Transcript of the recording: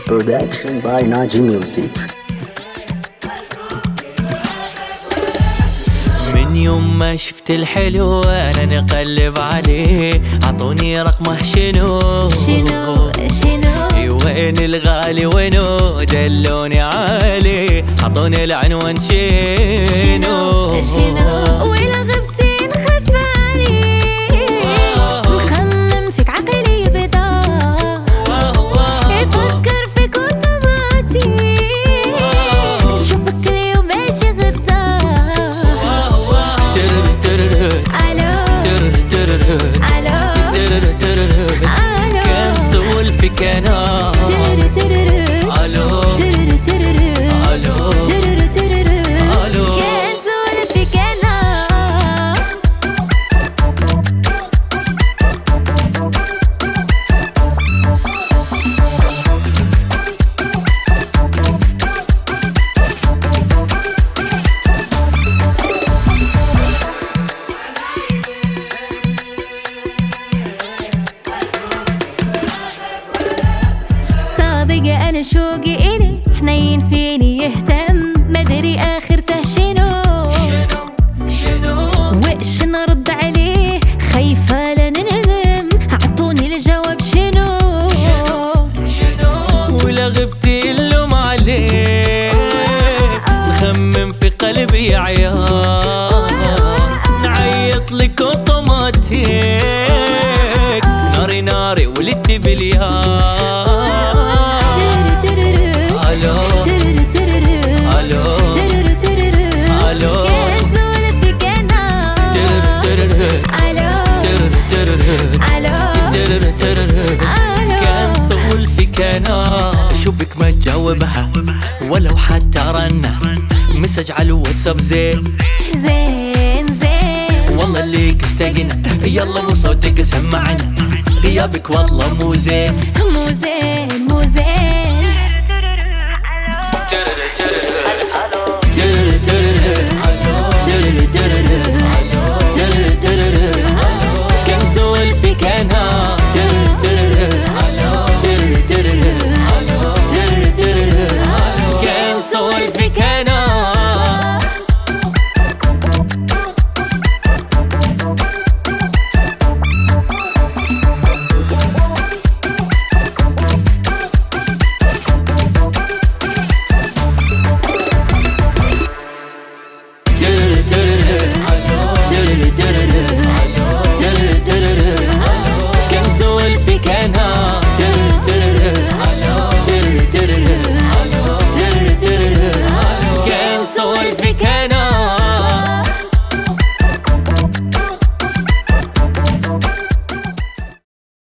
Production by Naji Music. من يوم ما شفت الحلو انا نقلب عليه، عطوني رقمه شنو شنو وين الغالي وينو، دلوني عليه عطوني العنوان شنو ولا غبتي نخاف عليك، مخمم فيك عقلي بدا، يفكر فيك اوتوماتيك، نشوفك اليوم ماشي غدا. الو كان سول فيك انا، الو كان سول فيك انا. صادقة أنا شوقي إلي، حنين فيني يهتم، مدري آخرته شنو وإيش نرد عليه، خايفة لا نندم، عطوني الجواب شنو ولا غبتي اللوم عليه، مخمم في قلبي عيان، نعيط لك اوتوماتيك، ناري ناري ولدت باليان. كان سول فيك انا، اشوفك ما تجاوبها ولو حتى رنة، مسج على الواتساب زين والله ليك اشتقنا، يلا وصوتك سمعنا، غيابك والله مو زين.